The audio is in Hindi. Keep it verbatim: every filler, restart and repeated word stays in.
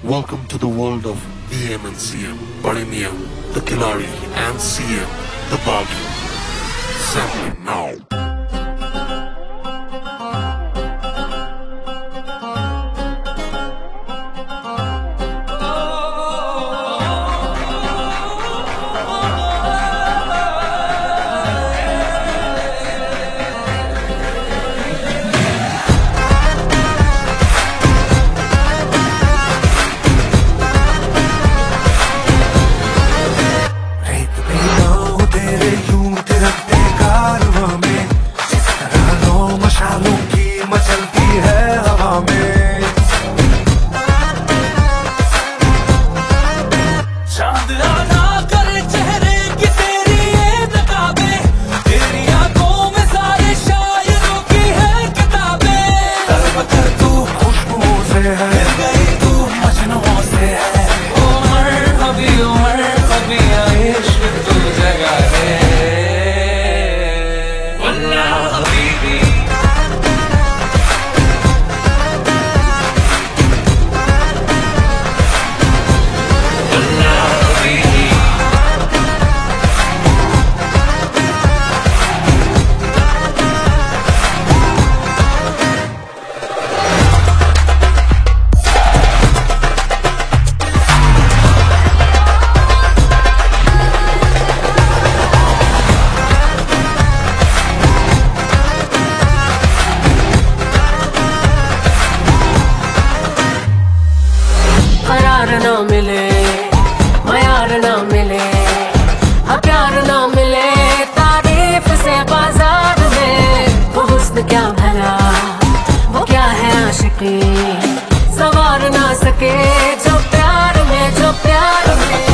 Welcome to the world of D M and C M, Barinian, the Kilari, and C M, the Bagi. Sampling now. ना मिले मयार ना मिले हाँ प्यार ना मिले तारीफ से बाजार में वो हुस्न क्या भला वो क्या है आशिकी सवार ना सके जो प्यार में जो प्यार में